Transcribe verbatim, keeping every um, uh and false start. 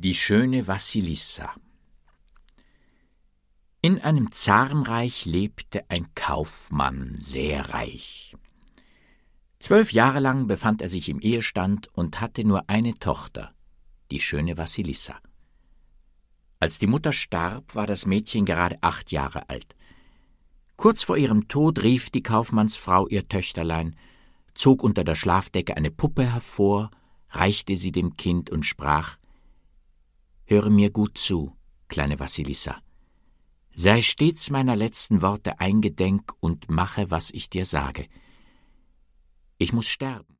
Die schöne Wassilissa. In einem Zarenreich lebte ein Kaufmann sehr reich. Zwölf Jahre lang befand er sich im Ehestand und hatte nur eine Tochter, die schöne Wassilissa. Als die Mutter starb, war das Mädchen gerade acht Jahre alt. Kurz vor ihrem Tod rief die Kaufmannsfrau ihr Töchterlein, zog unter der Schlafdecke eine Puppe hervor, reichte sie dem Kind und sprach: »Höre mir gut zu, kleine Wassilissa. Sei stets meiner letzten Worte eingedenk und mache, was ich dir sage. Ich muß sterben.